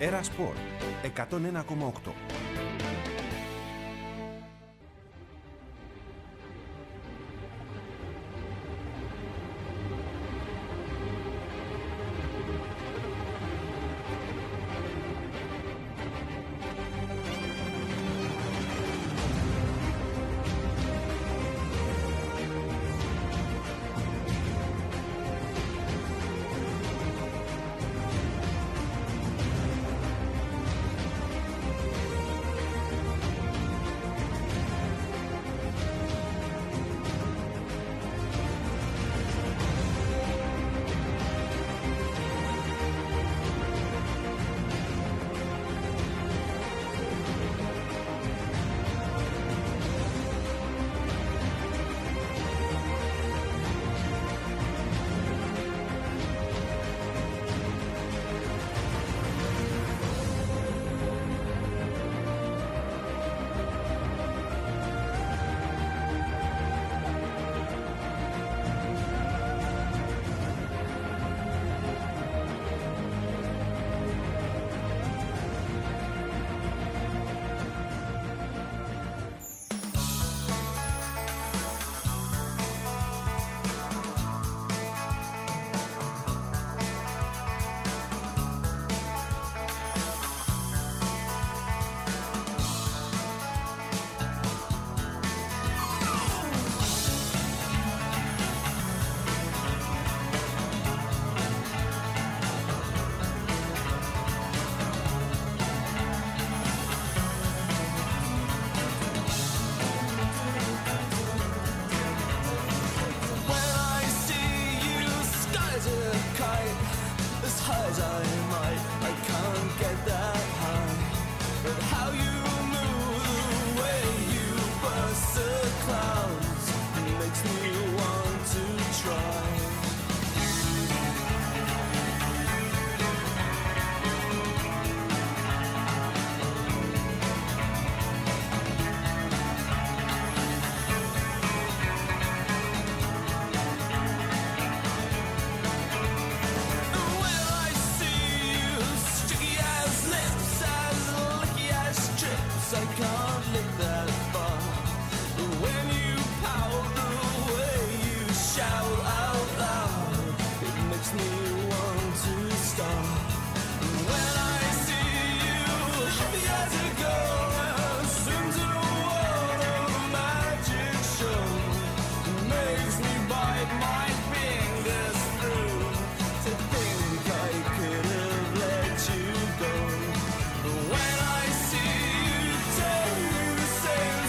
Era Σπορ 101,8. When I see you, tell you to say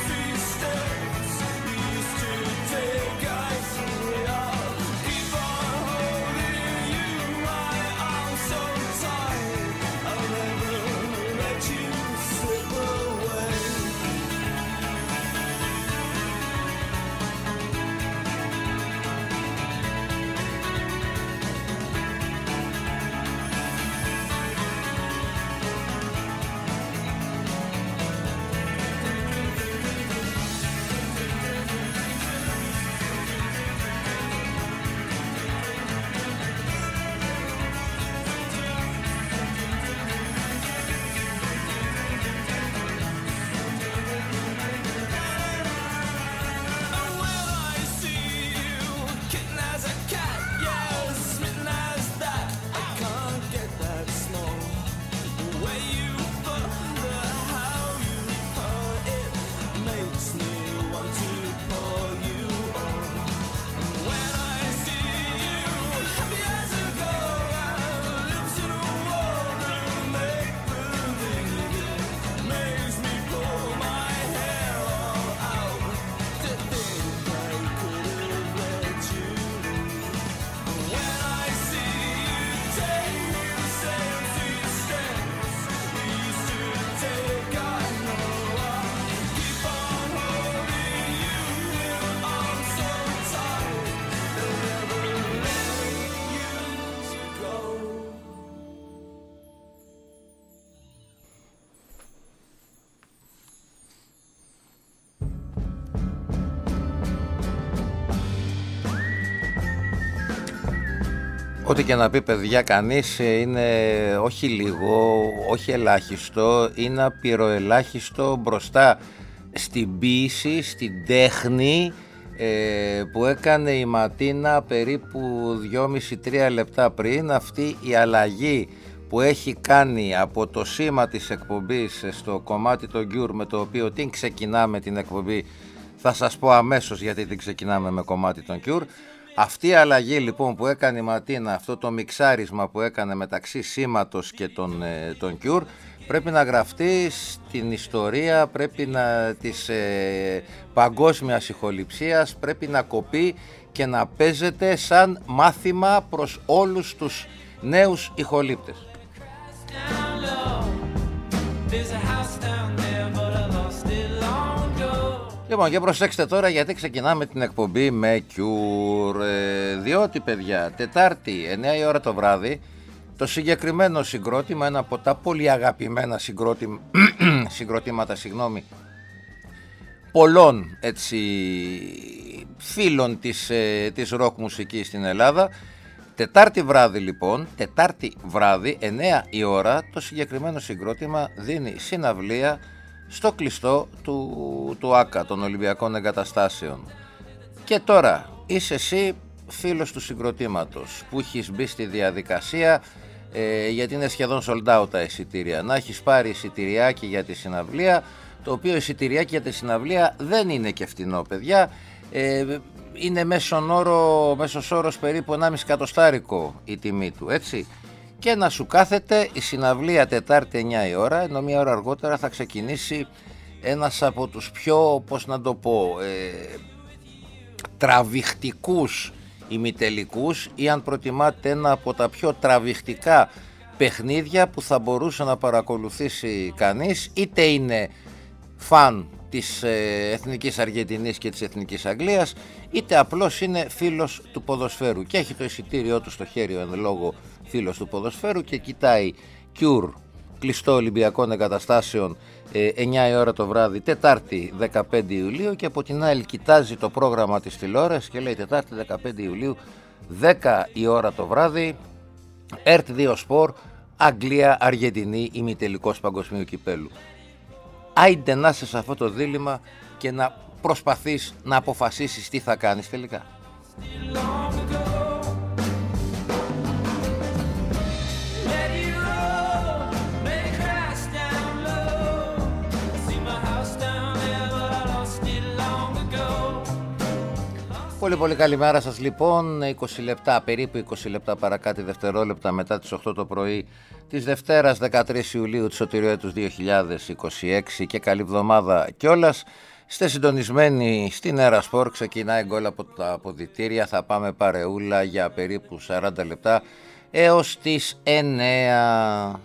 Ό,τι και να πει, παιδιά, κανείς είναι όχι λίγο, όχι ελάχιστο, είναι απειροελάχιστο μπροστά στην ποίηση, στην τέχνη που έκανε η Ματίνα περίπου 2,5-3 λεπτά πριν. Αυτή η αλλαγή που έχει κάνει από το σήμα της εκπομπής στο κομμάτι των Cure, με το οποίο την ξεκινάμε την εκπομπή, θα σας πω αμέσως γιατί την ξεκινάμε με κομμάτι των Cure. Αυτή η αλλαγή λοιπόν που έκανε η Ματίνα, αυτό το μιξάρισμα που έκανε μεταξύ σήματος και των Cure, πρέπει να γραφτεί στην ιστορία, πρέπει να της παγκόσμιας ηχοληψίας, πρέπει να κοπεί και να παίζεται σαν μάθημα προς όλους τους νέους ηχολήπτες. Λοιπόν, και προσέξτε τώρα, γιατί ξεκινάμε την εκπομπή με Cure, διότι, παιδιά, Τετάρτη 9 η ώρα το βράδυ, το συγκεκριμένο συγκρότημα, ένα από τα πολύ αγαπημένα συγκροτήματα πολλών φίλων της ροκ μουσικής στην Ελλάδα. Τετάρτη βράδυ λοιπόν, Τετάρτη βράδυ 9 η ώρα, το συγκεκριμένο συγκρότημα δίνει συναυλία στο κλειστό του ΆΚΑ, των Ολυμπιακών Εγκαταστάσεων. Και τώρα είσαι εσύ φίλος του συγκροτήματος που έχεις μπει στη διαδικασία, γιατί είναι σχεδόν sold out τα εισιτήρια, να έχεις πάρει εισιτηριάκι για τη συναυλία, το οποίο εισιτηριάκι για τη συναυλία δεν είναι και φτηνό, παιδιά, είναι μέσος όρος περίπου 1,5 εκατοστάρικο η τιμή του, έτσι. Και να σου κάθεται η συναυλία Τετάρτη 9 η ώρα, ενώ μία ώρα αργότερα θα ξεκινήσει ένας από τους πιο, πώς να το πω, τραβηχτικούς ημιτελικούς, ή αν προτιμάτε ένα από τα πιο τραβηχτικά παιχνίδια που θα μπορούσε να παρακολουθήσει κανείς, είτε είναι φαν της Εθνικής Αργεντινής και της Εθνικής Αγγλίας, είτε απλώς είναι φίλος του ποδοσφαίρου και έχει το εισιτήριό του στο χέρι, εν λόγω φίλος του ποδοσφαίρου, και κοιτάει Cure, κλειστό Ολυμπιακών Εγκαταστάσεων, 9 η ώρα το βράδυ, Τετάρτη 15 Ιουλίου, και από την άλλη κοιτάζει το πρόγραμμα της τηλεόρασης και λέει Τετάρτη 15 Ιουλίου, 10 η ώρα το βράδυ, ΕΡΤ2 Σπορ, Αγγλία, Αργεντινή, ημιτελικός παγκοσμίου κυπέλου. Άιντε να είσαι σε αυτό το δίλημμα και να προσπαθείς να αποφασίσεις τι θα κάνεις τελικά. Πολύ πολύ καλημέρα σας λοιπόν, 20 λεπτά, περίπου 20 λεπτά παρακάτω δευτερόλεπτα μετά τις 8 το πρωί της Δευτέρας 13 Ιουλίου του σωτηρίου έτους 2026, και καλή εβδομάδα κιόλας. Είστε συντονισμένοι στην Έρα Σπορ, ξεκινάει γκολ από τα αποδυτήρια, θα πάμε παρεούλα για περίπου 40 λεπτά έως τις 9.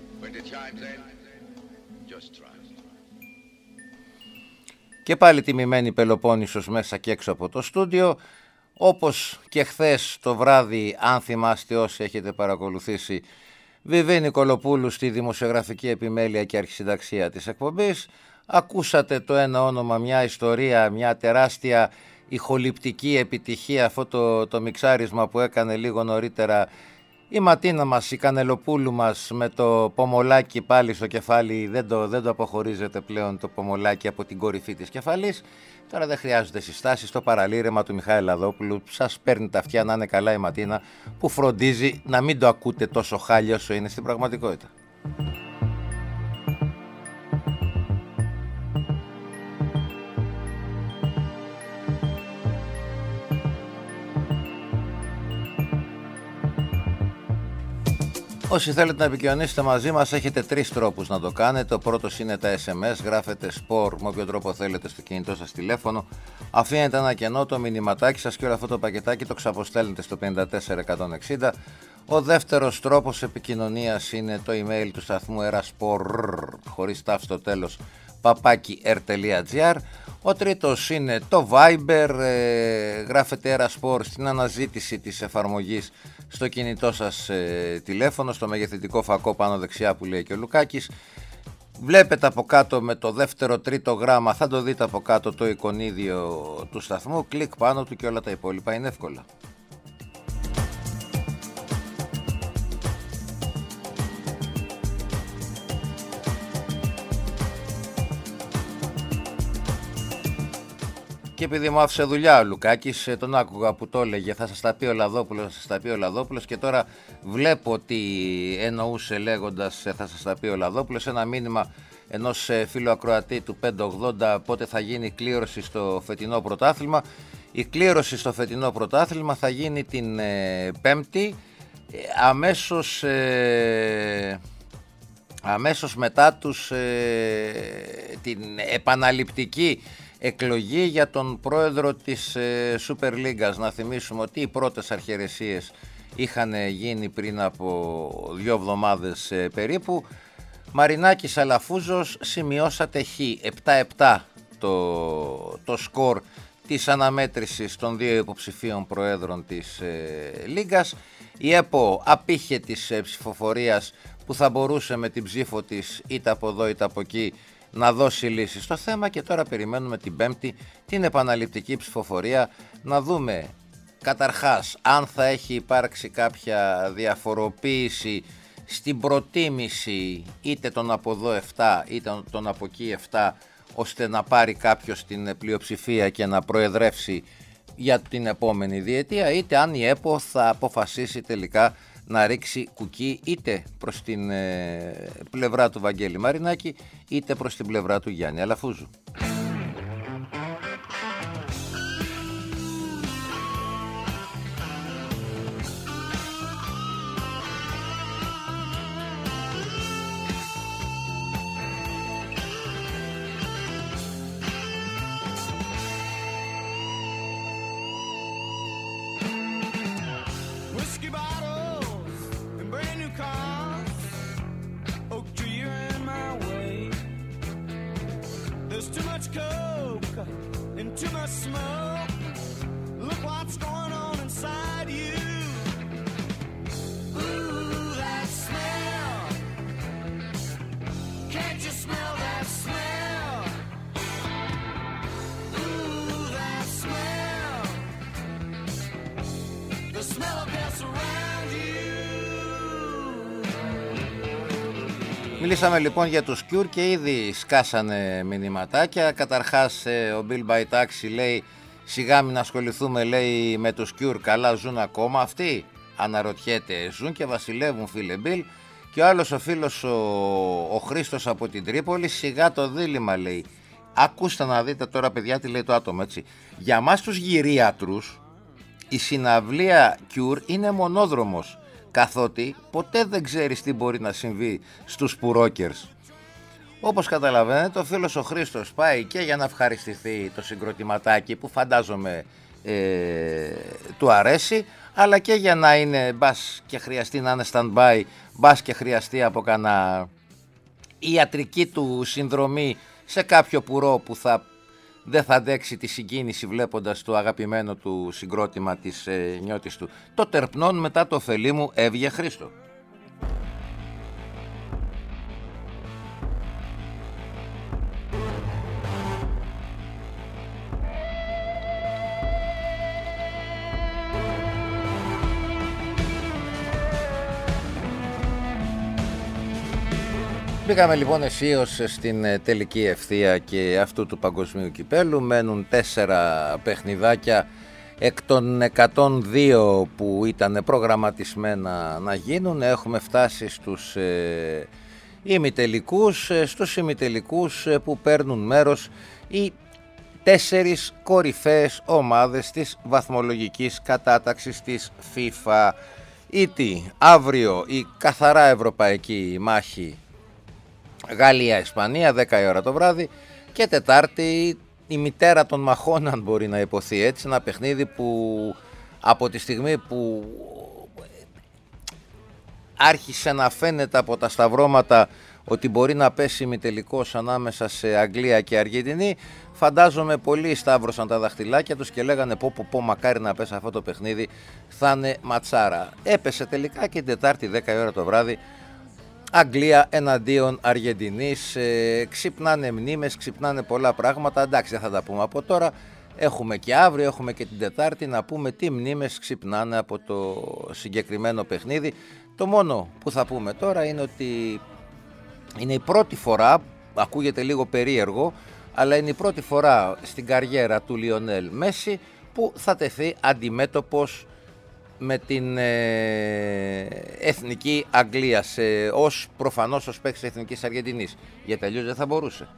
Και πάλι τιμημένη Πελοπόννησος μέσα και έξω από το στούντιο, όπως και χθες το βράδυ, αν θυμάστε όσοι έχετε παρακολουθήσει, Βιβή Νικολοπούλου στη δημοσιογραφική επιμέλεια και αρχισυνταξία της εκπομπής. Ακούσατε το ένα όνομα, μια ιστορία, μια τεράστια ηχοληπτική επιτυχία, αυτό το μιξάρισμα που έκανε λίγο νωρίτερα η Ματίνα μας, η Κανελοπούλου μας, με το πομολάκι πάλι στο κεφάλι. Δεν το αποχωρίζεται πλέον το πομολάκι από την κορυφή της κεφαλής. Τώρα δεν χρειάζονται συστάσεις, το παραλήρεμα του Μιχάλη Λαδόπουλου σας παίρνει τα αυτιά, να είναι καλά η Ματίνα, που φροντίζει να μην το ακούτε τόσο χάλια όσο είναι στην πραγματικότητα. Όσοι θέλετε να επικοινωνήσετε μαζί μας, έχετε 3 τρόπους να το κάνετε. Ο πρώτος είναι τα SMS, γράφετε sport με όποιο τρόπο θέλετε στο κινητό σας τηλέφωνο, αφήνετε ένα κενό, το μηνυματάκι σας και όλο αυτό το πακετάκι το ξαποστέλνετε στο 54160. Ο δεύτερος τρόπος επικοινωνίας είναι το email του σταθμού eraspor, χωρίς τάφ στο τέλος, @r.gr. Ο τρίτος είναι το Viber, γράφετε Eraspor στην αναζήτηση της εφαρμογής στο κινητό σας τηλέφωνο, στο μεγεθυντικό φακό πάνω δεξιά που λέει και ο Λουκάκης. Βλέπετε από κάτω με το δεύτερο τρίτο γράμμα, θα το δείτε από κάτω το εικονίδιο του σταθμού, κλικ πάνω του και όλα τα υπόλοιπα είναι εύκολα. Και επειδή μου άφησε δουλειά ο Λουκάκης, τον άκουγα που το έλεγε, θα σας τα πει ο Λαδόπουλος, θα σας τα πει ο Λαδόπουλος, και τώρα βλέπω τι εννοούσε λέγοντας θα σας τα πει ο Λαδόπουλος. Ένα μήνυμα ενός φίλου ακροατή του 580, πότε θα γίνει κλήρωση στο φετινό πρωτάθλημα. Η κλήρωση στο φετινό πρωτάθλημα θα γίνει την Πέμπτη, αμέσως μετά την επαναληπτική εκλογή για τον πρόεδρο της Super League. Να θυμίσουμε ότι οι πρώτες αρχαιρεσίες είχαν γίνει πριν από 2 εβδομάδες περίπου. Μαρινάκης Αλαφούζος, σημειώσατε χ, 7-7 το σκορ της αναμέτρησης των 2 υποψηφίων προέδρων της Λίγκας. Η ΕΠΟ απήχε της ψηφοφορίας που θα μπορούσε με την ψήφο της είτε από εδώ είτε από εκεί να δώσει λύση στο θέμα, και τώρα περιμένουμε την Πέμπτη την επαναληπτική ψηφοφορία να δούμε καταρχάς αν θα έχει υπάρξει κάποια διαφοροποίηση στην προτίμηση είτε τον από εδώ 7 είτε τον από εκεί 7, ώστε να πάρει κάποιος την πλειοψηφία και να προεδρεύσει για την επόμενη διετία, είτε αν η ΕΠΟ θα αποφασίσει τελικά να ρίξει κουκί είτε προς την πλευρά του Βαγγέλη Μαρινάκη είτε προς την πλευρά του Γιάννη Αλαφούζου. Μιλήσαμε λοιπόν για τους Cure και ήδη σκάσανε μηνυματάκια. Καταρχάς ο Bill by Taxi λέει σιγά μην ασχοληθούμε, λέει, με τους Cure, καλά ζουν ακόμα αυτοί? Αναρωτιέται, ζουν και βασιλεύουν φίλε Bill. Και ο άλλος ο φίλος ο Χρήστος από την Τρίπολη, σιγά το δίλημμα, λέει. Ακούστε να δείτε τώρα παιδιά τι λέει το άτομο, έτσι. Για μας τους γυρίατρους η συναυλία Cure είναι μονόδρομος, καθότι ποτέ δεν ξέρεις τι μπορεί να συμβεί στους πουρόκερς. Όπως καταλαβαίνετε, ο φίλος ο Χρήστος πάει και για να ευχαριστηθεί το συγκροτηματάκι που φαντάζομαι του αρέσει, αλλά και για να είναι, μπας και χρειαστεί να είναι stand-by, μπας και χρειαστεί από κανένα ιατρική του συνδρομή σε κάποιο πουρό που δεν θα αντέξει τη συγκίνηση βλέποντας το αγαπημένο του συγκρότημα της νιώτης του. Το τερπνών μετά το ωφελή μου έβγε Χρήστο. Μπήκαμε λοιπόν αισίως στην τελική ευθεία και αυτού του παγκοσμίου κυπέλου. Μένουν 4 παιχνιδάκια εκ των 102 που ήταν προγραμματισμένα να γίνουν. Έχουμε φτάσει στους ημιτελικούς, που παίρνουν μέρος οι 4 κορυφαίες ομάδες της βαθμολογικής κατάταξης της FIFA. Ήτι αύριο η καθαρά ευρωπαϊκή μάχη Γαλλία-Ισπανία 10 η ώρα το βράδυ, και Τετάρτη η μητέρα των μαχών, αν μπορεί να υποθεί έτσι, ένα παιχνίδι που από τη στιγμή που άρχισε να φαίνεται από τα σταυρώματα ότι μπορεί να πέσει ημιτελικός ανάμεσα σε Αγγλία και Αργεντινή, φαντάζομαι πολλοί σταύρωσαν τα δαχτυλάκια τους και λέγανε πω μακάρι να πέσει αυτό το παιχνίδι, θα είναι ματσάρα. Έπεσε τελικά και την Τετάρτη 10 η ώρα το βράδυ, Αγγλία εναντίον Αργεντινής. Ξυπνάνε μνήμες, ξυπνάνε πολλά πράγματα. Εντάξει, δεν θα τα πούμε από τώρα. Έχουμε και αύριο, έχουμε και την Τετάρτη να πούμε τι μνήμες ξυπνάνε από το συγκεκριμένο παιχνίδι. Το μόνο που θα πούμε τώρα είναι ότι είναι η πρώτη φορά, ακούγεται λίγο περίεργο, αλλά είναι η πρώτη φορά στην καριέρα του Λιονέλ Μέση που θα τεθεί αντιμέτωπος με την εθνική Αγγλία, προφανώς ως παίκτης εθνικής Αργεντινής, γιατί αλλιώς δεν θα μπορούσε.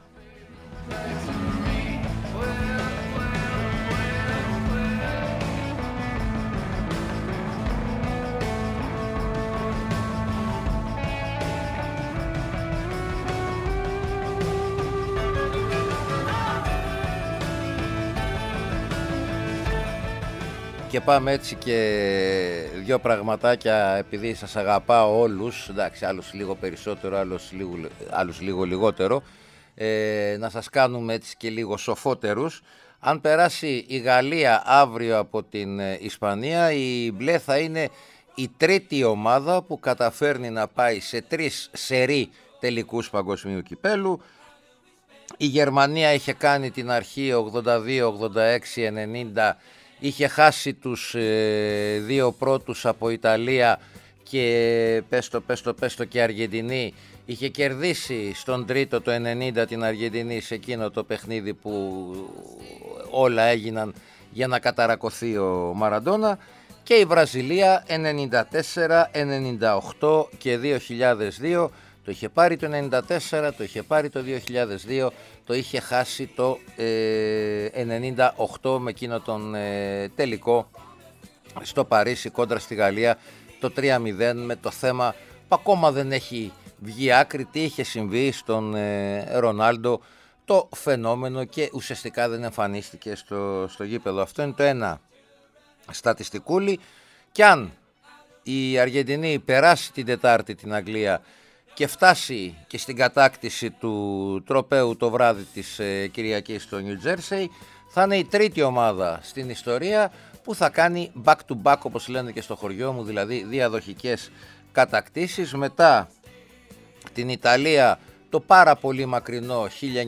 Και πάμε έτσι και δύο πραγματάκια, επειδή σας αγαπάω όλους, εντάξει, άλλους λίγο περισσότερο, άλλους λίγο λιγότερο, να σας κάνουμε έτσι και λίγο σοφότερους. Αν περάσει η Γαλλία αύριο από την Ισπανία, η μπλε θα είναι η τρίτη ομάδα που καταφέρνει να πάει σε 3 σερί τελικούς παγκοσμίου κυπέλου. Η Γερμανία είχε κάνει την αρχή 82, 86, 90, είχε χάσει τους 2 πρώτους από Ιταλία και πες το και Αργεντινή. Είχε κερδίσει στον τρίτο το 90 την Αργεντινή σε εκείνο το παιχνίδι που όλα έγιναν για να καταρακωθεί ο Μαραντόνα. Και η Βραζιλία 94, 98 και 2002. Το είχε πάρει το 94, το είχε πάρει το 2002, το είχε χάσει το 98 με εκείνο τον τελικό στο Παρίσι κόντρα στη Γαλλία, το 3-0, με το θέμα που ακόμα δεν έχει βγει άκρη τι είχε συμβεί στον Ρονάλντο, το φαινόμενο, και ουσιαστικά δεν εμφανίστηκε στο γήπεδο. Αυτό είναι το ένα στατιστικούλι. Και αν η Αργεντινή περάσει την Τετάρτη την Αγγλία και φτάσει και στην κατάκτηση του τροπαίου το βράδυ της Κυριακής στο Νιου Τζέρσεϊ, θα είναι η τρίτη ομάδα στην ιστορία που θα κάνει back to back, όπως λένε και στο χωριό μου, δηλαδή διαδοχικές κατακτήσεις, μετά την Ιταλία το πάρα πολύ μακρινό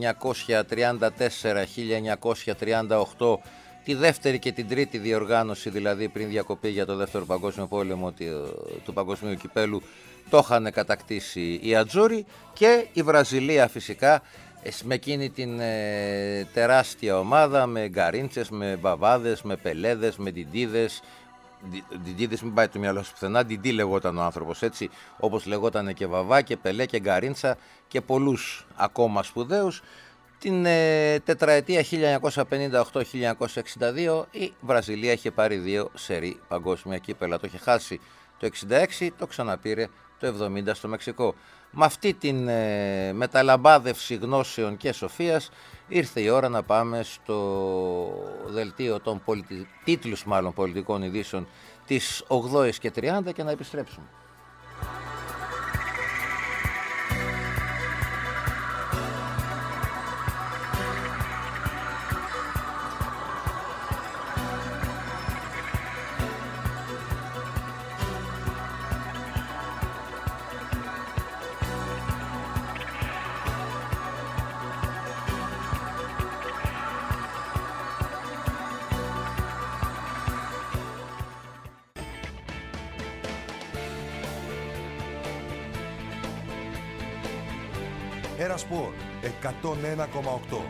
1934-1938, τη δεύτερη και την τρίτη διοργάνωση, δηλαδή πριν διακοπή για το δεύτερο παγκόσμιο πόλεμο του παγκοσμίου κυπέλου, το είχαν κατακτήσει οι Ατζούροι. Και η Βραζιλία φυσικά με εκείνη την τεράστια ομάδα, με Γκαρίντσες, με Μπαβάδες, με Πελέδες, με Ντιντίδες. Ντιντίδες μην πάει το μυαλό σου πουθενά, Ντιντί λεγόταν ο άνθρωπος, έτσι όπως λεγόταν και Βαβά και Πελέ και Γκαρίντσα και πολλούς ακόμα σπουδαίους. Την τετραετία 1958-1962 η Βραζιλία είχε πάρει 2 σερί παγκόσμια κύπελα. Το είχε χάσει το 66, το ξαναπήρε το 70 στο Μεξικό. Με αυτή την μεταλαμπάδευση γνώσεων και σοφίας ήρθε η ώρα να πάμε στο δελτίο των τίτλους πολιτικών ειδήσεων της 8ης και 30 και να επιστρέψουμε. Ένα Σπορ 101,8.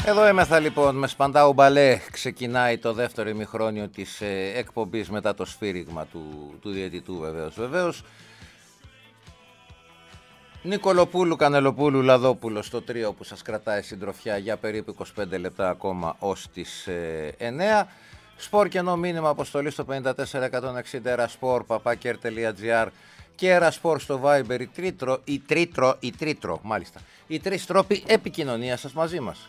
Εδώ έμεθα λοιπόν με Σπαντάου Μπαλέ. Ξεκινάει το δεύτερο ημιχρόνιο της εκπομπής μετά το σφύριγμα του διαιτητού βεβαίως. Νικολοπούλου, Κανελοπούλου, Λαδόπουλο στο τρίο που σας κρατάει συντροφιά για περίπου 25 λεπτά ακόμα ως τις 9. Σπορ κενό μήνυμα αποστολή στο 54160 eraspor.gr και Eraspor στο Viber, η τρίτρο, μάλιστα. Οι τρεις τρόποι επικοινωνίας σας μαζί μας.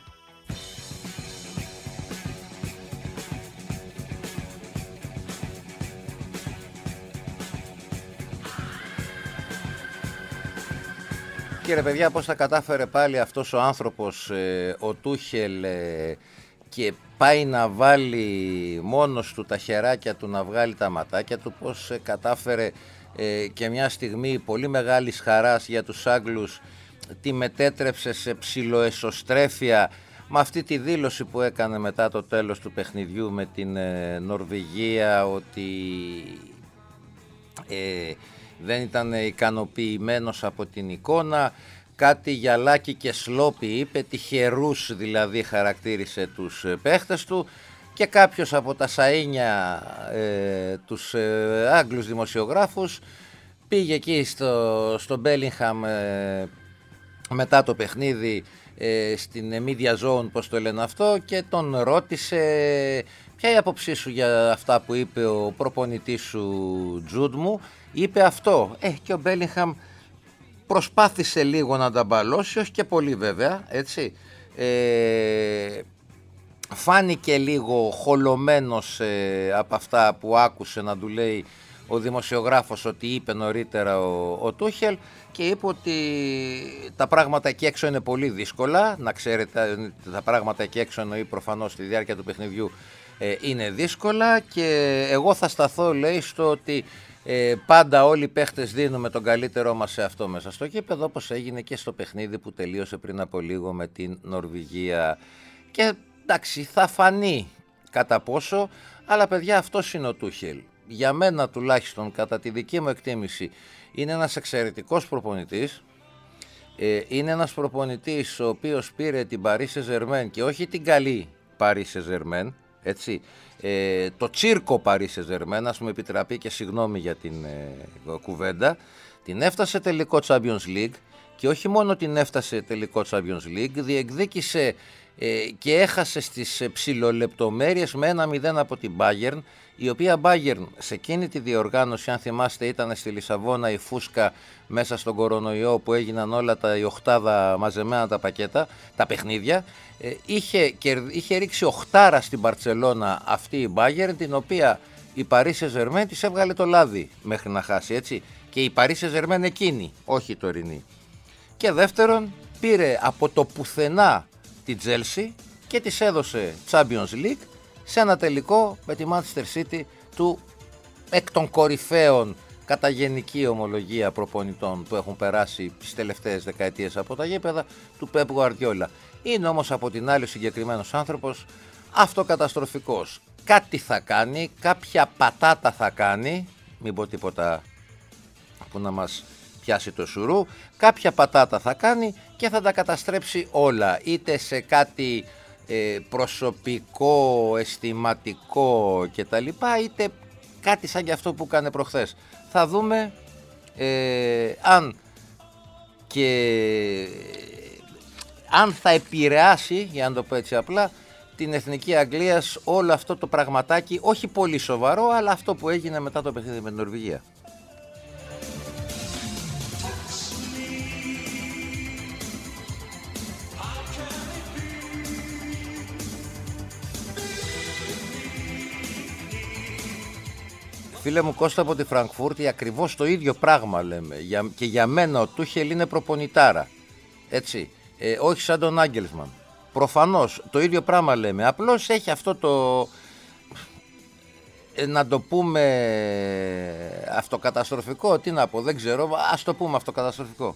Κύριε παιδιά, πώς θα κατάφερε πάλι αυτός ο άνθρωπος, ο Τούχελ, και πάει να βάλει μόνος του τα χεράκια του, να βγάλει τα ματάκια του, πώς κατάφερε και μια στιγμή πολύ μεγάλης χαράς για τους Άγγλους τη μετέτρεψε σε ψιλοεσωστρέφεια με αυτή τη δήλωση που έκανε μετά το τέλος του παιχνιδιού με την Νορβηγία, ότι δεν ήταν ικανοποιημένος από την εικόνα, κάτι γυαλάκι και σλόπι είπε, τυχερούς δηλαδή χαρακτήρισε τους παίχτες του, και κάποιος από τα σαΐνια τους Άγγλους δημοσιογράφους πήγε εκεί στο Μπέλιγχαμ μετά το παιχνίδι, στην media zone, πώς το λένε αυτό, και τον ρώτησε ποια είναι η άποψή σου για αυτά που είπε ο προπονητής σου Τζουντ μου. Είπε αυτό, και ο Μπέλιγχαμ προσπάθησε λίγο να τα μπαλώσει, όχι και πολύ βέβαια, έτσι. Φάνηκε λίγο χολωμένος από αυτά που άκουσε να του λέει ο δημοσιογράφος ότι είπε νωρίτερα ο Τούχελ, και είπε ότι τα πράγματα εκεί έξω είναι πολύ δύσκολα. Να ξέρετε, τα πράγματα εκεί έξω εννοεί προφανώς στη διάρκεια του παιχνιδιού είναι δύσκολα, και εγώ θα σταθώ, λέει, στο ότι πάντα όλοι οι παίχτες δίνουμε τον καλύτερό μας σε αυτό μέσα στο γήπεδο, όπως έγινε και στο παιχνίδι που τελείωσε πριν από λίγο με την Νορβηγία. Και εντάξει, θα φανεί κατά πόσο, αλλά παιδιά, αυτός είναι ο Τούχελ. Για μένα τουλάχιστον, κατά τη δική μου εκτίμηση, είναι ένας εξαιρετικός προπονητής. Είναι ένας προπονητής ο οποίος πήρε την Paris Saint-Germain, και όχι την καλή Paris Saint-Germain, έτσι, το τσίρκο Paris Saint-Germain, ας μου επιτραπεί και συγγνώμη για την κουβέντα, την έφτασε τελικό Champions League, και όχι μόνο την έφτασε τελικό Champions League, διεκδίκησε και έχασε στις ψιλολεπτομέρειες με 1-0 από την Bayern, η οποία Bayern σε εκείνη τη διοργάνωση, αν θυμάστε, ήταν στη Λισαβόνα η φούσκα μέσα στον κορονοϊό που έγιναν όλα η οχτάδα μαζεμένα τα πακέτα, τα παιχνίδια. Είχε ρίξει οχτάρα στην Μπαρτσελώνα αυτή η Bayern, την οποία η Paris Saint-Germain της έβγαλε το λάδι μέχρι να χάσει, έτσι. Και η Paris Saint-Germain εκείνη, όχι η τωρινή. Και δεύτερον, πήρε από το πουθενά τη Chelsea και της έδωσε Champions League σε ένα τελικό με τη Manchester City του εκ των κορυφαίων κατά γενική ομολογία προπονητών που έχουν περάσει τις τελευταίες δεκαετίες από τα γήπεδα, του Pep Guardiola. Είναι όμως από την άλλη ο συγκεκριμένος άνθρωπος αυτοκαταστροφικός. Κάτι θα κάνει, κάποια πατάτα θα κάνει, μην πω τίποτα που να μας πιάσει το σουρού, κάποια πατάτα θα κάνει και θα τα καταστρέψει όλα, είτε σε κάτι προσωπικό, αισθηματικό κτλ, είτε κάτι σαν και αυτό που έκανε προχθές. Θα δούμε αν θα επηρεάσει, για να το πω έτσι απλά, την Εθνική Αγγλίας όλο αυτό το πραγματάκι, όχι πολύ σοβαρό, αλλά αυτό που έγινε μετά το παιχνίδι με την Νορβηγία. Φίλε μου Κώστα από τη Φραγκφούρτη, ακριβώς το ίδιο πράγμα λέμε. Και για μένα ο Τούχελ είναι προπονητάρα. Έτσι. Όχι σαν τον Άγγελσμαν. Προφανώς το ίδιο πράγμα λέμε. Απλώς έχει αυτό το, να το πούμε, αυτοκαταστροφικό. Τι να πω, δεν ξέρω. Ας το πούμε αυτοκαταστροφικό.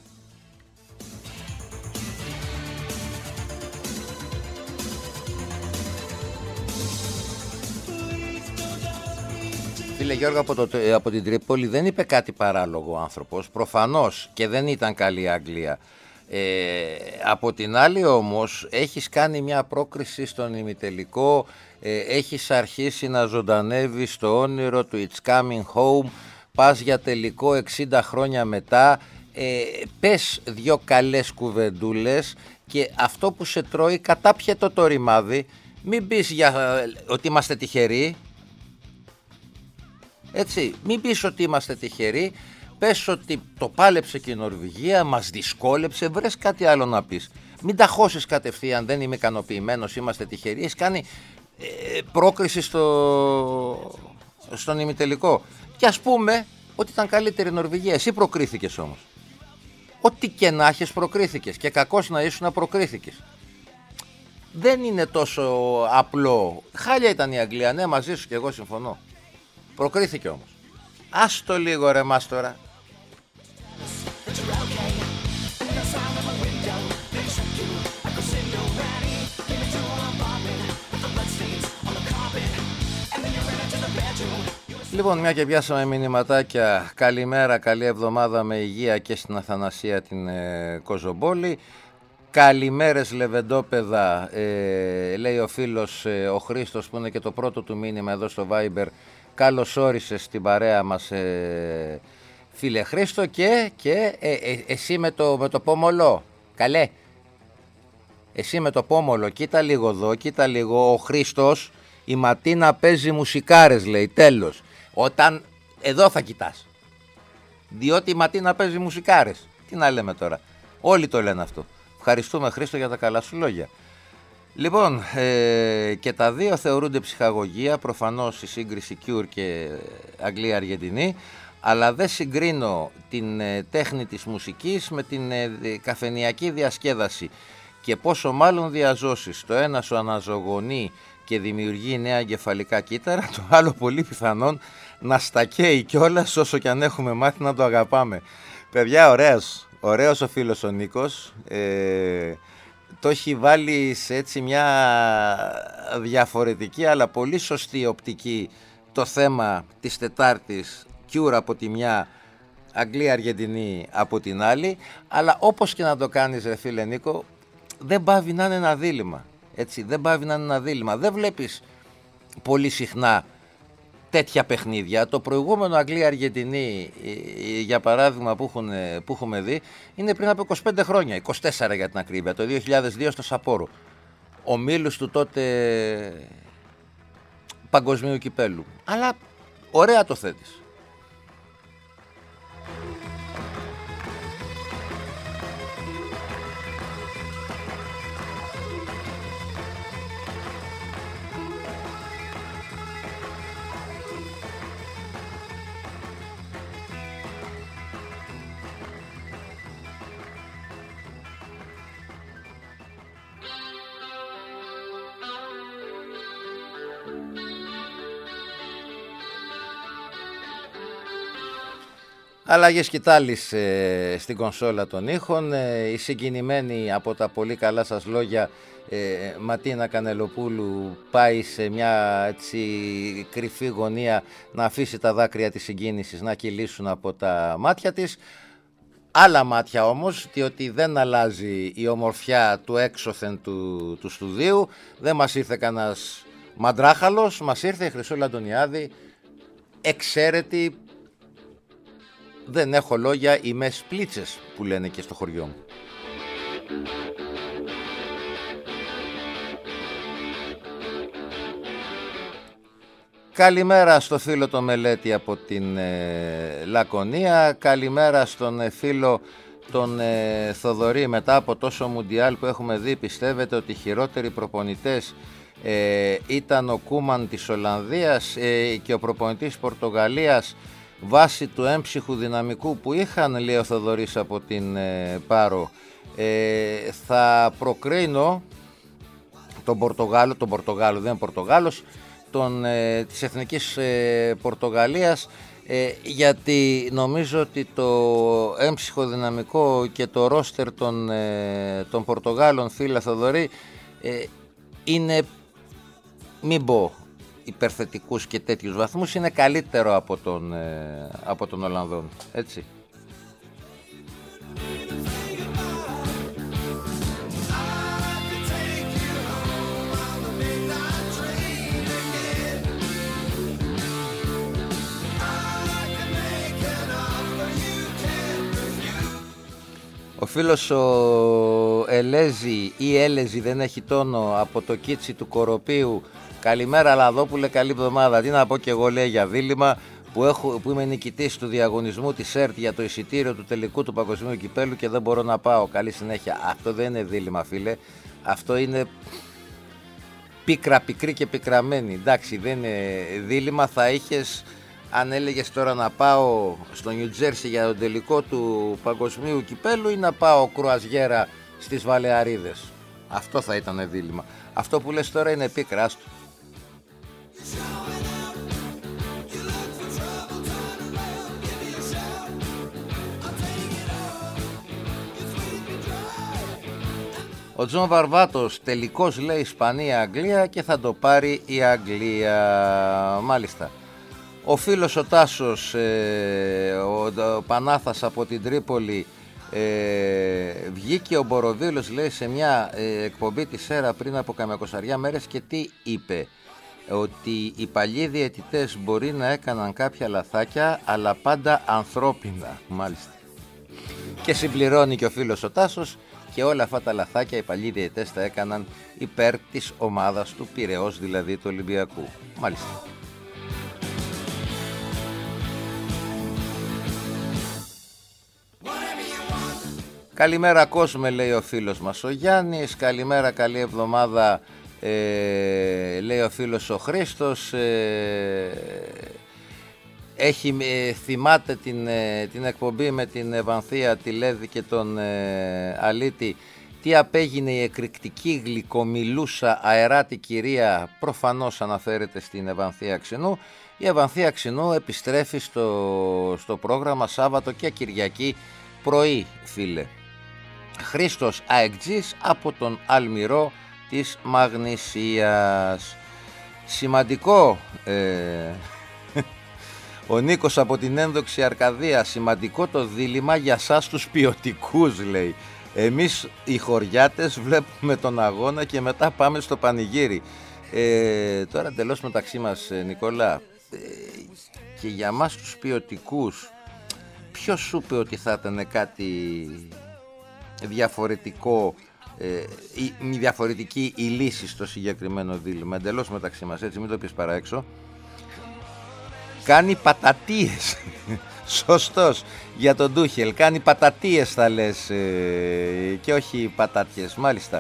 Φίλε Γιώργο από την Τρίπολη, δεν είπε κάτι παράλογο ο άνθρωπος, προφανώς, και δεν ήταν καλή η Αγγλία. Από την άλλη όμως έχεις κάνει μια πρόκριση στον ημιτελικό, έχεις αρχίσει να ζωντανεύεις στο όνειρο του It's Coming Home, πας για τελικό 60 χρόνια μετά, πες δυο καλές κουβεντούλες και αυτό που σε τρώει κατάπιετο το ρημάδι, μην πεις ότι είμαστε τυχεροί, έτσι, μην πεις ότι είμαστε τυχεροί, πες ότι το πάλεψε και η Νορβηγία, μας δυσκόλεψε, βρες κάτι άλλο να πεις. Μην τα χώσεις κατευθείαν, δεν είμαι ικανοποιημένος, είμαστε τυχεροί. Έχεις κάνει πρόκριση στον ημιτελικό. Και ας πούμε ότι ήταν καλύτερη η Νορβηγία, εσύ προκρίθηκες όμως. Ό,τι και να έχεις προκρίθηκες και κακώς να ήσουν να προκρίθηκες. Δεν είναι τόσο απλό. Χάλια ήταν η Αγγλία, ναι, μαζί σου και εγώ συμφωνώ. Προκρίθηκε όμως. Άστο λίγο ρε μας τώρα. Λοιπόν, μια και πιάσαμε μηνυματάκια, καλημέρα, καλή εβδομάδα με υγεία και στην Αθανασία την Κοζομπόλη. Καλημέρες Λεβεντόπεδα, λέει ο φίλος ο Χρήστος που είναι και το πρώτο του μήνυμα εδώ στο Viber. Καλώς όρισες στην παρέα μας φίλε Χρήστο και εσύ με το πόμολο, καλέ. Εσύ με το πόμολο, κοίτα λίγο εδώ, κοίτα λίγο, ο Χρήστος, η Ματίνα παίζει μουσικάρες λέει, τέλος. Όταν εδώ θα κοιτάς, διότι η Ματίνα παίζει μουσικάρες. Τι να λέμε τώρα, όλοι το λένε αυτό. Ευχαριστούμε Χρήστο για τα καλά σου λόγια. Λοιπόν, και τα δύο θεωρούνται ψυχαγωγία, προφανώς η σύγκριση Cure και Αγγλία-Αργεντινή, αλλά δεν συγκρίνω την τέχνη της μουσικής με την καφενειακή διασκέδαση και πόσο μάλλον διαζώσεις. Το ένα σου αναζωογονεί και δημιουργεί νέα εγκεφαλικά κύτταρα, το άλλο πολύ πιθανόν να στακαίει κιόλας όσο κι αν έχουμε μάθει να το αγαπάμε. Παιδιά, ωραίος ο φίλος ο Νίκος, το έχει βάλει σε έτσι μια διαφορετική αλλά πολύ σωστή οπτική το θέμα της Τετάρτης, Cure από τη μια, Αγγλία-Αργεντινή από την άλλη, αλλά όπως και να το κάνεις ρε φίλε Νίκο, δεν πάβει να είναι ένα δίλημμα, έτσι, δεν πάβει να είναι ένα δίλημμα. Δεν βλέπεις πολύ συχνά τέτοια παιχνίδια. Το προηγούμενο Αγγλία-Αργεντινή, για παράδειγμα που έχουμε δει, είναι πριν από 25 χρόνια, 24 για την ακρίβεια, το 2002 στο Σαπόρο. Ομίλους του τότε παγκοσμίου κυπέλου. Αλλά ωραία το θέτεις. Αλλαγές κοιτάλης στην κονσόλα των ήχων, η συγκινημένη από τα πολύ καλά σας λόγια Ματίνα Κανελοπούλου πάει σε μια έτσι κρυφή γωνία να αφήσει τα δάκρυα της συγκίνησης να κυλήσουν από τα μάτια της. Άλλα μάτια όμως, διότι δεν αλλάζει η ομορφιά του έξωθεν του στουδίου, δεν μας ήρθε κανένας μαντράχαλος, μας ήρθε η Χρυσούλα Αντωνιάδη, εξαίρετη. Δεν έχω λόγια, είμαι σπλίτσες που λένε και στο χωριό μου. Καλημέρα στο φίλο το Μελέτη από την Λακωνία. Καλημέρα στον φίλο τον Θοδωρή. Μετά από τόσο μουντιάλ που έχουμε δει, πιστεύετε ότι οι χειρότεροι προπονητές ήταν ο Κούμαν της Ολλανδίας και ο προπονητής της Πορτογαλίας βάσει του έμψυχου δυναμικού που είχαν, λέει ο Θοδωρής από την Πάρο? Θα προκρίνω τον Πορτογάλο δεν είναι Πορτογάλος, της Εθνικής Πορτογαλίας, γιατί νομίζω ότι το έμψυχο δυναμικό και το ρόστερ των Πορτογάλων, φίλε Θοδωρή, είναι, μην πω υπερθετικούς και τέτοιους βαθμούς, είναι καλύτερο από τον Ολλανδόν, έτσι. Ο φίλος ο Ελέζη ή Έλεζη, δεν έχει τόνο, από το Κίτσι του Κοροπίου. Καλημέρα Λαδόπουλε, καλή εβδομάδα. Τι να πω και εγώ, λέει, για δίλημμα που είμαι νικητής του διαγωνισμού της ΕΡΤ για το εισιτήριο του τελικού του Παγκοσμίου Κυπέλου και δεν μπορώ να πάω. Καλή συνέχεια. Αυτό δεν είναι δίλημμα, φίλε. Αυτό είναι πικρή και πικραμένη. Εντάξει, δεν είναι δίλημμα. Θα είχες, αν έλεγες τώρα να πάω στο Νιου Τζέρσι για τον τελικό του Παγκοσμίου Κυπέλου ή να πάω κρουαζιέρα στις Βαλεαρίδες. Αυτό θα ήταν δίλημμα. Αυτό που λες τώρα είναι πίκρα, άστο. Ο Τζον Βαρβάτος, τελικός, λέει, Ισπανία-Αγγλία και θα το πάρει η Αγγλία. Μάλιστα. Ο φίλος ο Τάσος, ο Πανάθας από την Τρίπολη, βγήκε ο Μποροδήλος, λέει, σε μια εκπομπή της ΣΕΡΑ πριν από καμιά 20 μέρες και τι είπε? Ότι οι παλιοί διαιτητές μπορεί να έκαναν κάποια λαθάκια, αλλά πάντα ανθρώπινα. Μάλιστα. Και συμπληρώνει και ο φίλος ο Τάσος, και όλα αυτά τα λαθάκια οι παλιοί διαιτητές τα έκαναν υπέρ της ομάδας του Πειραιώς, δηλαδή του Ολυμπιακού. Μάλιστα. Καλημέρα Κόσμε, λέει ο φίλος μας ο Γιάννης. Καλημέρα, καλή εβδομάδα, λέει ο φίλος ο Χρήστος. Θυμάται την εκπομπή με την Ευανθία, τη Λέδη και τον Αλίτη? Τι απέγινε η εκρηκτική γλυκομιλούσα αεράτη κυρία? Προφανώς αναφέρεται στην Ευανθία Ξινού. Η Ευανθία Ξινού επιστρέφει στο πρόγραμμα Σάββατο και Κυριακή πρωί, φίλε. Χρήστος Αεκτζής από τον Αλμυρό της Μαγνησίας. Σημαντικό, ο Νίκος από την ένδοξη Αρκαδία, σημαντικό το δίλημμα για σας τους ποιοτικούς, λέει. Εμείς οι χωριάτες βλέπουμε τον αγώνα και μετά πάμε στο πανηγύρι. Τώρα εντελώς μεταξύ μας, Νικόλα, και για μας τους ποιοτικούς, ποιος σου είπε ότι θα ήταν κάτι διαφορετικό, μη διαφορετική η λύση στο συγκεκριμένο δίλημμα? Εντελώς μεταξύ μας, έτσι, μην το πεις παρά έξω. Κάνει πατατίες. Σωστός, για τον Ντούχελ. Κάνει πατατίες θα λες, και όχι πατάτιες. Μάλιστα.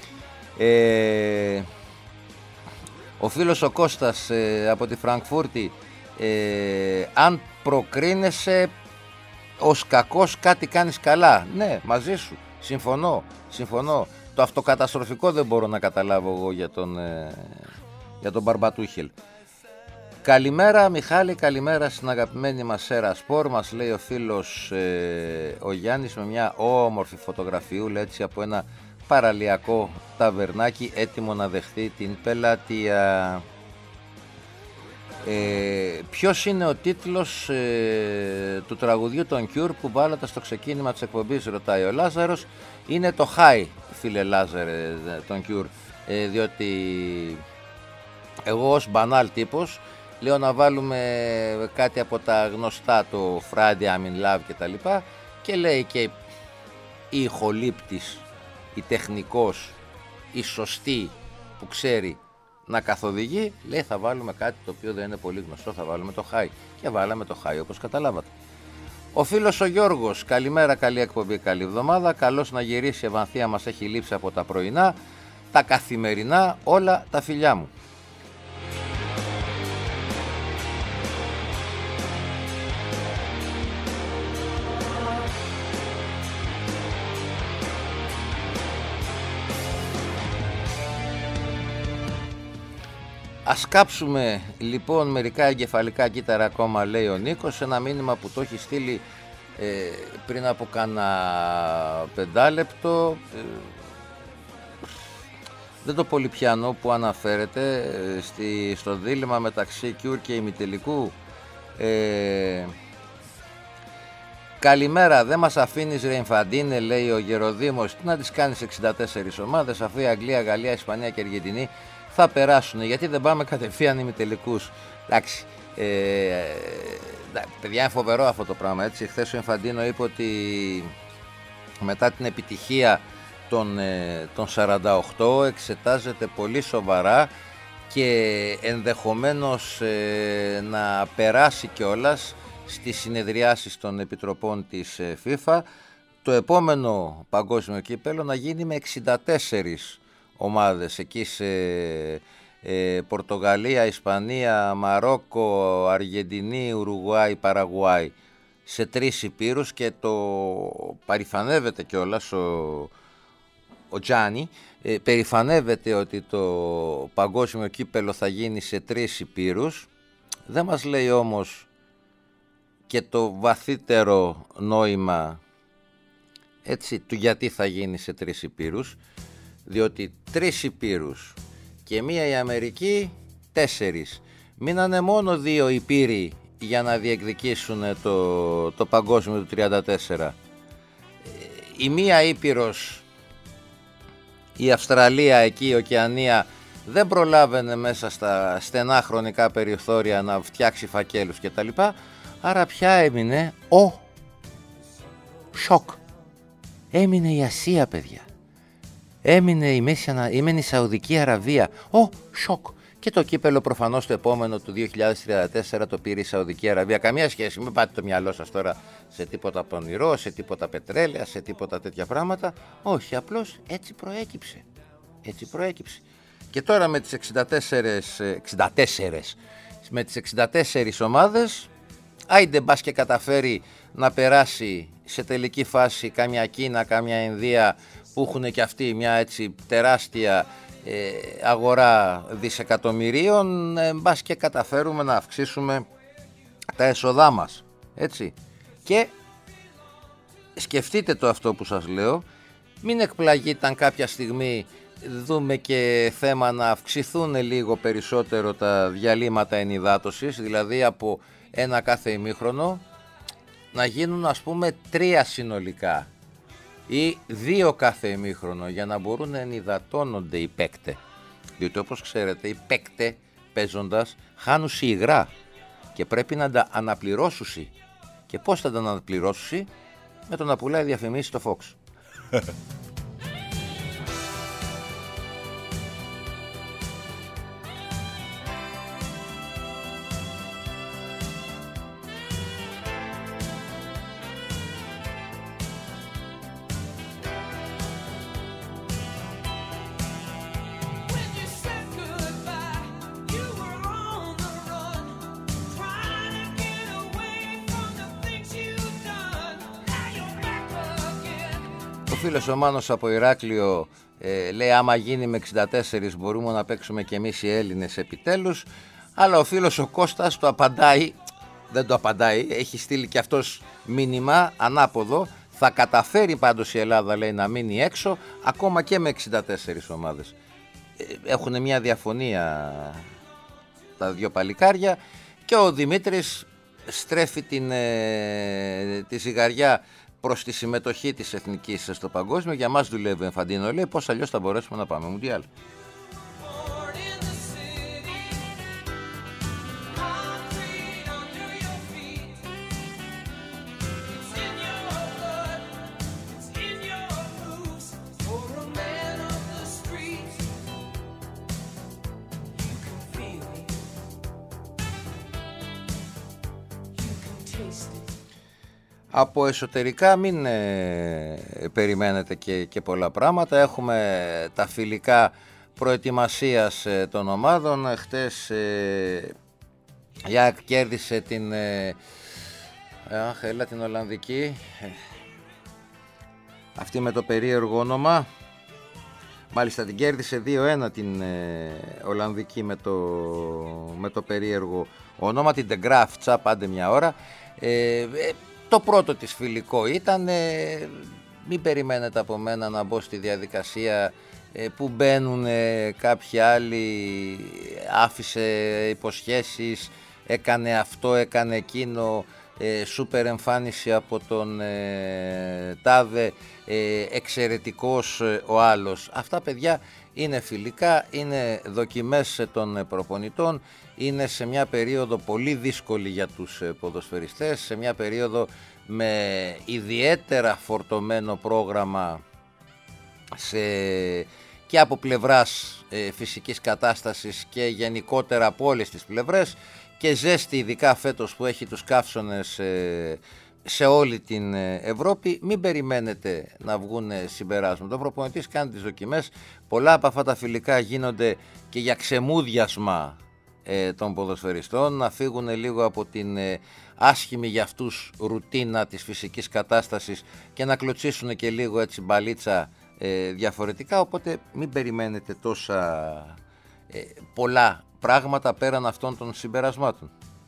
Ο φίλος ο Κώστας από τη Φραγκφούρτη, αν προκρίνεσαι ως κακός κάτι κάνεις καλά. Ναι, μαζί σου. Συμφωνώ. Το αυτοκαταστροφικό δεν μπορώ να καταλάβω εγώ για τον Μπαρμπατούχελ. Καλημέρα Μιχάλη, καλημέρα στην αγαπημένη μας ΣΕΡΑ Σπορ, μας λέει ο φίλος ο Γιάννης, με μια όμορφη φωτογραφιούλα, έτσι, από ένα παραλιακό ταβερνάκι έτοιμο να δεχθεί την πελατεία. Ποιος είναι ο τίτλος του τραγουδιού των Cure που βάλατε στο ξεκίνημα της εκπομπής, ρωτάει ο Λάζαρος? Είναι το High, φίλε Λάζαρε, των Cure, διότι εγώ ως μπανάλ τύπος λέω να βάλουμε κάτι από τα γνωστά, το Friday I'm in Love και τα λοιπά, και λέει και η ηχολήπτης, η τεχνικός, η σωστή που ξέρει να καθοδηγεί, λέει θα βάλουμε κάτι το οποίο δεν είναι πολύ γνωστό, θα βάλουμε το High, και βάλαμε το High όπως καταλάβατε. Ο φίλος ο Γιώργος, καλημέρα, καλή εκπομπή, καλή εβδομάδα, καλώς να γυρίσει η Ευανθία, μας έχει λείψει από τα πρωινά, τα καθημερινά, όλα τα φιλιά μου. Ας κάψουμε λοιπόν μερικά εγκεφαλικά κύτταρα ακόμα, λέει ο Νίκος, ένα μήνυμα που το έχει στείλει πριν από κάνα 5 λεπτό. Δεν το πολύ πιάνω που αναφέρεται στο δίλημμα μεταξύ Cure και ημιτελικού. Καλημέρα, δεν μας αφήνεις ρε Ινφαντίνε, λέει ο Γεροδήμος, τι να τις κάνεις 64 ομάδες, αφού η Αγγλία, Γαλλία, Ισπανία και Αργεντινή θα περάσουν, γιατί δεν πάμε κατευθείαν ημιτελικούς? Εντάξει, παιδιά, είναι φοβερό αυτό το πράγμα, έτσι. Χθες ο Ινφαντίνο είπε ότι μετά την επιτυχία των 48 εξετάζεται πολύ σοβαρά και ενδεχομένως να περάσει κιόλας στις συνεδριάσεις των επιτροπών της FIFA το επόμενο παγκόσμιο κύπελλο να γίνει με 64 ομάδες εκεί σε Πορτογαλία, Ισπανία, Μαρόκο, Αργεντινή, Ουρουγουάη, Παραγουάη, σε 3 υπήρους, και το παριφανεύεται κιόλας ο Τζάνι, περηφανεύεται ότι το παγκόσμιο κύπελλο θα γίνει σε 3 υπήρους. Δεν μας λέει όμως και το βαθύτερο νόημα, έτσι, του γιατί θα γίνει σε 3 υπήρους, διότι 3 υπήρους και μία η Αμερική, 4. Μείνανε μόνο 2 υπήροι για να διεκδικήσουν το παγκόσμιο του 34. Η μία ήπειρος, η Αυστραλία, εκεί η Οκεανία, δεν προλάβαινε μέσα στα στενά χρονικά περιθώρια να φτιάξει φακέλους κτλ. Άρα πια έμεινε σοκ. Έμεινε η Ασία, παιδιά. Έμεινε η Σαουδική Αραβία. Σοκ. Και το κύπελλο προφανώς το επόμενο του 2034 το πήρε η Σαουδική Αραβία. Καμία σχέση, μην πάτε το μυαλό σας τώρα σε τίποτα πονηρό, σε τίποτα πετρέλαια, σε τίποτα τέτοια πράγματα. Όχι, απλώς έτσι προέκυψε. Έτσι προέκυψε. Και τώρα με τις 64 ομάδες, άιντε μπας και καταφέρει να περάσει σε τελική φάση κάμια Κίνα, κάμια Ινδία, που έχουν και αυτοί μια έτσι τεράστια αγορά δισεκατομμυρίων, μπας και καταφέρουμε να αυξήσουμε τα έσοδά μας, έτσι. Και σκεφτείτε το αυτό που σας λέω, μην εκπλαγείτε αν κάποια στιγμή δούμε και θέμα να αυξηθούν λίγο περισσότερο τα διαλύματα ενυδάτωσης, δηλαδή από ένα κάθε ημίχρονο να γίνουν ας πούμε 3 συνολικά ή 2 κάθε ημίχρονο, για να μπορούν να ενυδατώνονται οι παίκτες. Διότι όπως ξέρετε οι παίκτες παίζοντας χάνουν υγρά και πρέπει να τα αναπληρώσουν. Και πώς θα τα αναπληρώσουν? Με το να πουλάει διαφημίσεις στο Fox. Ο φίλος ο Μάνος από Ηράκλειο λέει άμα γίνει με 64 μπορούμε να παίξουμε και εμείς οι Έλληνες επιτέλους, αλλά ο φίλος ο Κώστας το απαντάει, δεν το απαντάει, έχει στείλει και αυτός μήνυμα ανάποδο, θα καταφέρει πάντως η Ελλάδα, λέει, να μείνει έξω ακόμα και με 64 ομάδες. Έχουν μια διαφωνία τα δύο παλικάρια και ο Δημήτρης στρέφει τη ζυγαριά προς τη συμμετοχή της εθνικής στο παγκόσμιο. Για μας δουλεύει ο Εφαντίνο, λέει, πώς αλλιώς θα μπορέσουμε να πάμε Μουντιάλ. Από εσωτερικά μην περιμένετε και πολλά πράγματα. Έχουμε τα φιλικά προετοιμασίας των ομάδων. Χτες η ΑΕΚ κέρδισε την Ολλανδική, αυτή με το περίεργο όνομα. Μάλιστα την κέρδισε 2-1 την Ολλανδική με το περίεργο όνομα, την De Graaf, τσαπ, άντε μια ώρα. Το πρώτο της φιλικό ήταν, μην περιμένετε από μένα να μπω στη διαδικασία που μπαίνουν κάποιοι άλλοι, άφησε υποσχέσεις, έκανε αυτό, έκανε εκείνο, σούπερ εμφάνιση από τον τάδε, εξαιρετικός ο άλλος. Αυτά, παιδιά, είναι φιλικά, είναι δοκιμές των προπονητών, είναι σε μια περίοδο πολύ δύσκολη για τους ποδοσφαιριστές, σε μια περίοδο με ιδιαίτερα φορτωμένο πρόγραμμα και από πλευράς φυσικής κατάστασης και γενικότερα από όλες τις πλευρές, και ζέστη ειδικά φέτος που έχει τους καύσωνες σε όλη την Ευρώπη. Μην περιμένετε να βγουν συμπεράσματα. Ο προπονητής κάνει τις δοκιμές, πολλά από αυτά τα φιλικά γίνονται και για ξεμούδιασμα των ποδοσφαιριστών, να φύγουν λίγο από την άσχημη για αυτούς ρουτίνα της φυσικής κατάστασης και να κλωτσίσουν και λίγο έτσι μπαλίτσα διαφορετικά, οπότε μην περιμένετε τόσα πολλά πράγματα πέραν αυτών των συμπερασμάτων.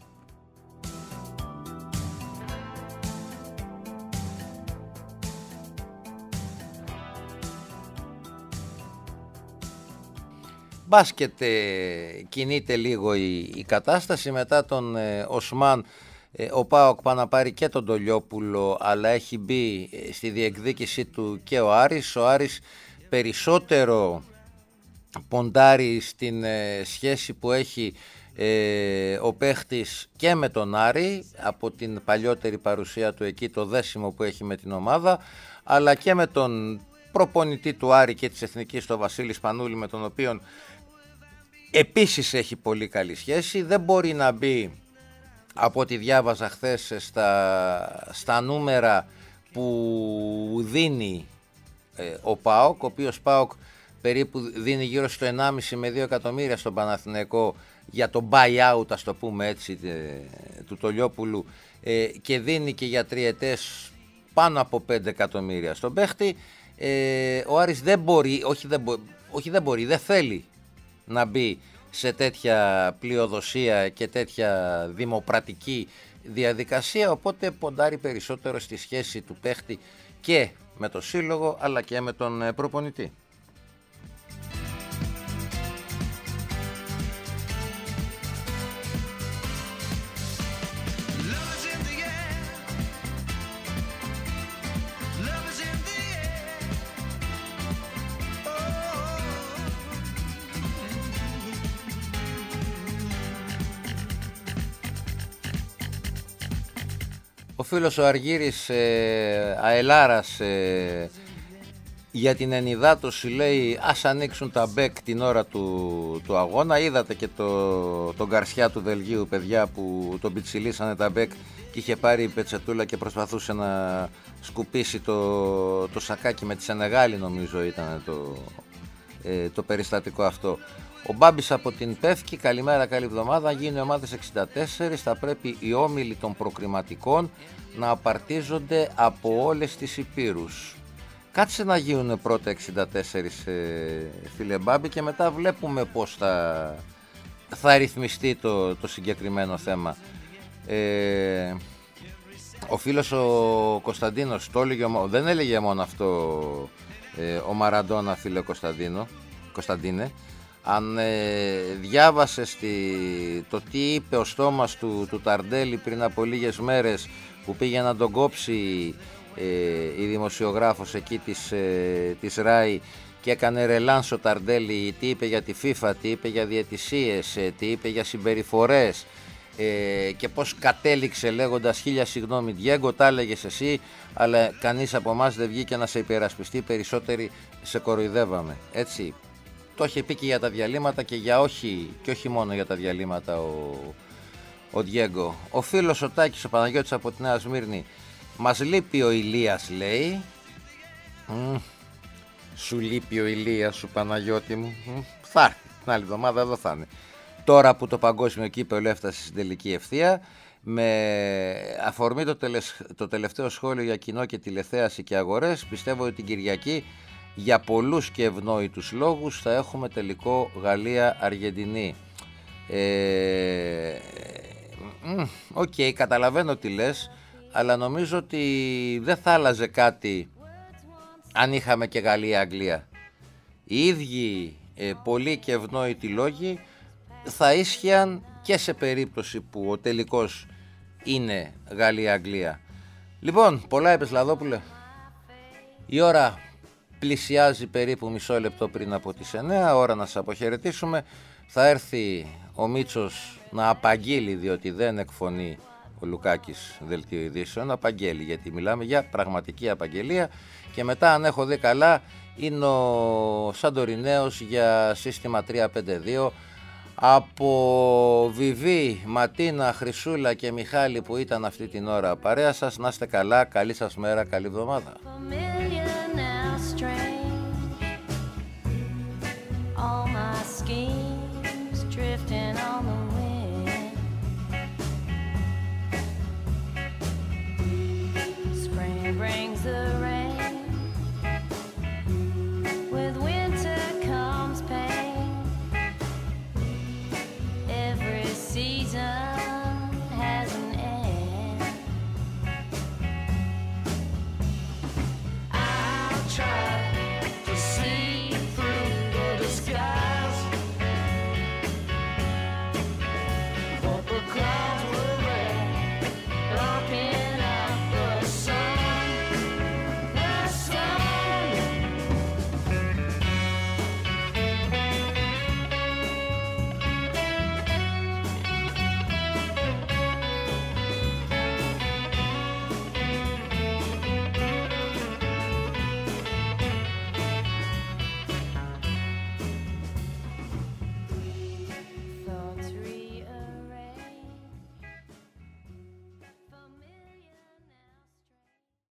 Μπάσκετ κινείται λίγο η κατάσταση μετά τον Οσμάν. Ο ΠΑΟΚ πάει να πάρει και τον Τολιόπουλο, αλλά έχει μπει στη διεκδίκησή του και ο Άρης. Ο Άρης περισσότερο ποντάρει στην σχέση που έχει ο παίχτης και με τον Άρη από την παλιότερη παρουσία του εκεί, το δέσιμο που έχει με την ομάδα, αλλά και με τον προπονητή του Άρη και της Εθνικής, τον Βασίλη Σπανούλη, με τον οποίο επίσης έχει πολύ καλή σχέση. Δεν μπορεί να μπει, από ό,τι διάβαζα χθες, στα νούμερα που δίνει ο ΠΑΟΚ, ο οποίος ΠΑΟΚ περίπου δίνει γύρω στο 1,5 με 2 εκατομμύρια στον Παναθηναϊκό για το buyout, ας το πούμε έτσι, του Τολιόπουλου, και δίνει και για τριετές πάνω από 5 εκατομμύρια στον παίχτη. Ο Άρης δεν μπορεί, δεν θέλει να μπει σε τέτοια πλειοδοσία και τέτοια δημοπρατική διαδικασία, οπότε ποντάρει περισσότερο στη σχέση του παίχτη και με το σύλλογο αλλά και με τον προπονητή. Ο φίλος ο Αργύρης Αελάρας για την ενυδάτωση λέει ας ανοίξουν τα μπέκ την ώρα του αγώνα. Είδατε και τον Γκαρσιά του Βελγίου, παιδιά, που τον πιτσιλίσανε τα μπέκ και είχε πάρει η πετσετούλα και προσπαθούσε να σκουπίσει το σακάκι με τη Σενεγάλη, νομίζω ήταν το περιστατικό αυτό. Ο Μπάμπης από την Πεύκη, καλημέρα, καλή εβδομάδα. Γίνουν ομάδες 64, θα πρέπει οι όμιλοι των προκριματικών να απαρτίζονται από όλες τις υπήρους. Κάτσε να γίνουν πρώτα 64, φίλε Μπάμπη, και μετά βλέπουμε πώς θα ρυθμιστεί το συγκεκριμένο θέμα. Ο φίλος ο Κωνσταντίνος το έλεγε, δεν έλεγε μόνο αυτό ο Μαραντόνα, φίλε Κωνσταντίνε. Αν διάβασες το τι είπε ο στόμας του Ταρντέλη πριν από λίγες μέρες, που πήγε να τον κόψει η δημοσιογράφος εκεί της ΡΑΗ και έκανε ρελάνς ο Ταρντέλη, τι είπε για τη FIFA, τι είπε για διαιτησίες, τι είπε για συμπεριφορές, και πως κατέληξε λέγοντας χίλια συγγνώμη Διέγκο, τα έλεγες εσύ, αλλά κανείς από εμάς δεν βγήκε να σε υπερασπιστεί, περισσότεροι σε κοροϊδεύαμε, έτσι. Το είχε πει και για τα διαλύματα και όχι μόνο για τα διαλύματα ο Διέγκο. Ο φίλος ο Τάκης ο Παναγιώτης από τη Νέα Σμύρνη, μας λείπει ο Ηλίας, λέει. Σου λείπει ο Ηλίας σου, Παναγιώτη μου. Θα έρθει την άλλη εβδομάδα, εδώ θα είναι. Τώρα που το παγκόσμιο κύπελλο έφτασε στην τελική ευθεία, με αφορμή το τελευταίο σχόλιο για κοινό και τηλεθέαση και αγορές, πιστεύω ότι την Κυριακή για πολλούς και ευνόητους λόγους θα έχουμε τελικό Γαλλία-Αργεντινή. Οκ, καταλαβαίνω τι λες, αλλά νομίζω ότι δεν θα άλλαζε κάτι αν είχαμε και Γαλλία-Αγγλία. Οι ίδιοι πολλοί και ευνόητοι λόγοι θα ίσχυαν και σε περίπτωση που ο τελικός είναι Γαλλία-Αγγλία. Λοιπόν, πολλά είπες Λαδόπουλε. Η ώρα πλησιάζει περίπου μισό λεπτό πριν από τις 9, ώρα να σας αποχαιρετήσουμε. Θα έρθει ο Μίτσος να απαγγείλει, διότι δεν εκφωνεί ο Λουκάκης δελτίο ειδήσεων, απαγγέλει, γιατί μιλάμε για πραγματική απαγγελία. Και μετά, αν έχω δει καλά, είναι ο Σαντορινέος για σύστημα 352. Από Βιβί, Ματίνα, Χρυσούλα και Μιχάλη που ήταν αυτή την ώρα παρέα σας, να είστε καλά, καλή σας μέρα, καλή εβδομάδα.